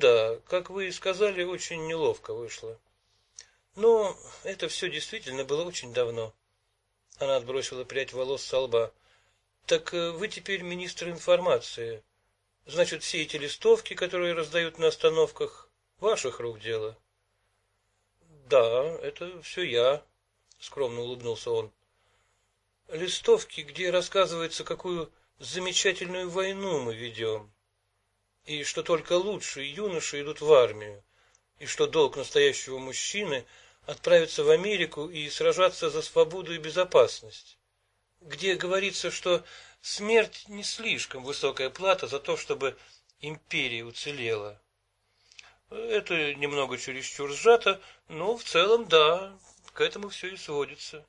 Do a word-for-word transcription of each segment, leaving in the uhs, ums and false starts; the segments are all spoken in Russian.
да, как вы и сказали, очень неловко вышло. Но это все действительно было очень давно. Она отбросила прядь волос со лба. Так вы теперь министр информации. Значит, все эти листовки, которые раздают на остановках, ваших рук дело. Да, это все я, скромно улыбнулся он. Листовки, где рассказывается, какую замечательную войну мы ведем, и что только лучшие юноши идут в армию, и что долг настоящего мужчины отправиться в Америку и сражаться за свободу и безопасность, где говорится, что смерть не слишком высокая плата за то, чтобы империя уцелела. Это немного чересчур сжато, но в целом, да, к этому все и сводится.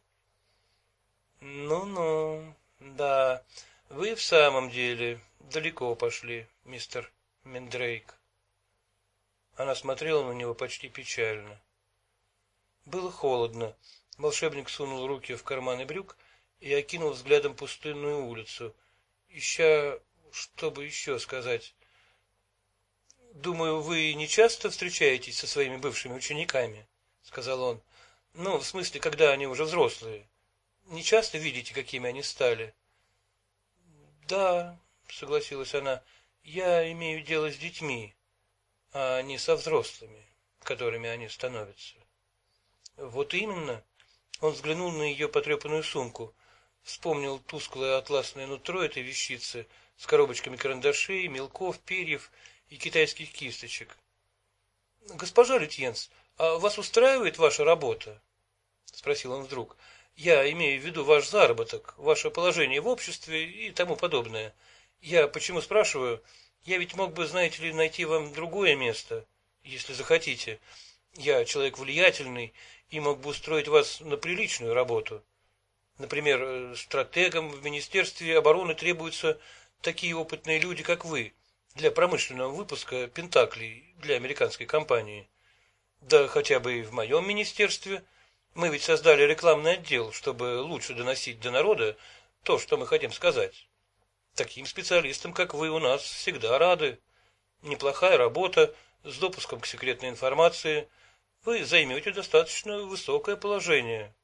Ну-ну, да, вы в самом деле далеко пошли, мистер Мендрейк. Она смотрела на него почти печально. Было холодно. Волшебник сунул руки в карманы брюк и окинул взглядом пустынную улицу, ища, что бы еще сказать. «Думаю, вы не часто встречаетесь со своими бывшими учениками?» — сказал он. «Ну, в смысле, когда они уже взрослые. Не часто видите, какими они стали?» «Да», — согласилась она, — «я имею дело с детьми, а не со взрослыми, которыми они становятся». «Вот именно». Он взглянул на ее потрепанную сумку, вспомнил тусклое атласное нутро этой вещицы с коробочками карандашей, мелков, перьев и китайских кисточек. «Госпожа Лютьенс, а вас устраивает ваша работа?» — спросил он вдруг. «Я имею в виду ваш заработок, ваше положение в обществе и тому подобное. Я почему спрашиваю? Я ведь мог бы, знаете ли, найти вам другое место, если захотите. Я человек влиятельный и мог бы устроить вас на приличную работу. Например, стратегам в Министерстве обороны требуются такие опытные люди, как вы, для промышленного выпуска пентаклей для американской компании. Да хотя бы и в моем министерстве. Мы ведь создали рекламный отдел, чтобы лучше доносить до народа то, что мы хотим сказать. Таким специалистам, как вы, у нас всегда рады. Неплохая работа, с допуском к секретной информации. Вы займете достаточно высокое положение.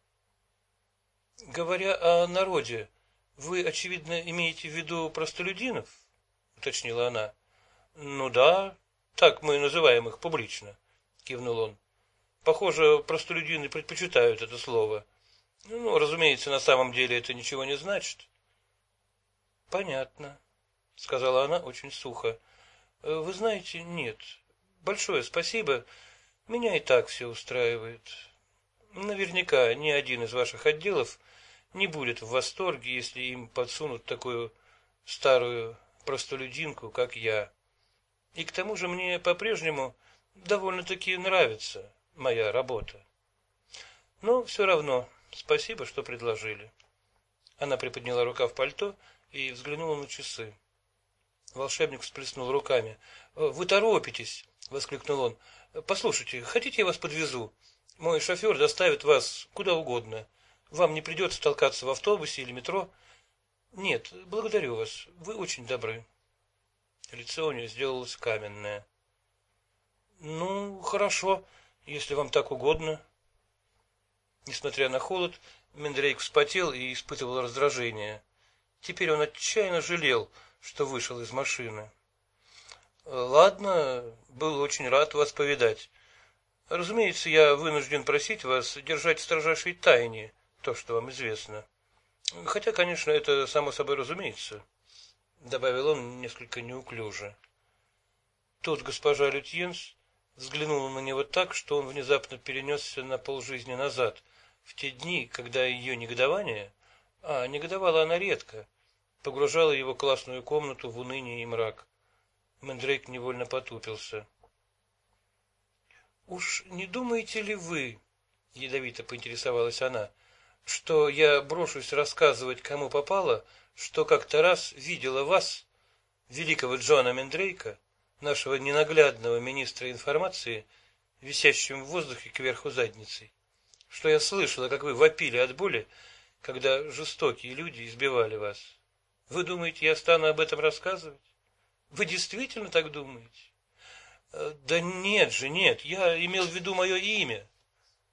Говоря о народе, вы, очевидно, имеете в виду простолюдинов? Уточнила она. Ну да, так мы называем их публично, кивнул он. Похоже, простолюдины предпочитают это слово. Ну, разумеется, на самом деле это ничего не значит. Понятно, сказала она очень сухо. Вы знаете, нет. Большое спасибо. Меня и так все устраивает. Наверняка ни один из ваших отделов не будет в восторге, если им подсунут такую старую простолюдинку, как я. И к тому же мне по-прежнему довольно-таки нравится моя работа. Но все равно спасибо, что предложили. Она приподняла рукав пальто и взглянула на часы. Волшебник всплеснул руками. «Вы торопитесь!» — воскликнул он. «Послушайте, хотите, я вас подвезу? Мой шофер доставит вас куда угодно. Вам не придется толкаться в автобусе или метро. Нет, благодарю вас, вы очень добры». Лицо у нее сделалось каменное. «Ну, хорошо, если вам так угодно». Несмотря на холод, Мендрейк вспотел и испытывал раздражение. Теперь он отчаянно жалел, что вышел из машины. «Ладно, был очень рад вас повидать. Разумеется, я вынужден просить вас держать в строжайшей тайне то, что вам известно. Хотя, конечно, это само собой разумеется», — добавил он несколько неуклюже. Тут госпожа Лютьенс взглянула на него так, что он внезапно перенесся на полжизни назад, в те дни, когда ее негодование, а негодовала она редко, погружало его классную комнату в уныние и мрак. Мендрейк невольно потупился. «Уж не думаете ли вы, — ядовито поинтересовалась она, — что я брошусь рассказывать, кому попало, что как-то раз видела вас, великого Джона Мендрейка, нашего ненаглядного министра информации, висящим в воздухе кверху задницей, что я слышала, как вы вопили от боли, когда жестокие люди избивали вас? Вы думаете, я стану об этом рассказывать? Вы действительно так думаете? Да нет же, нет, я имел в виду мое имя.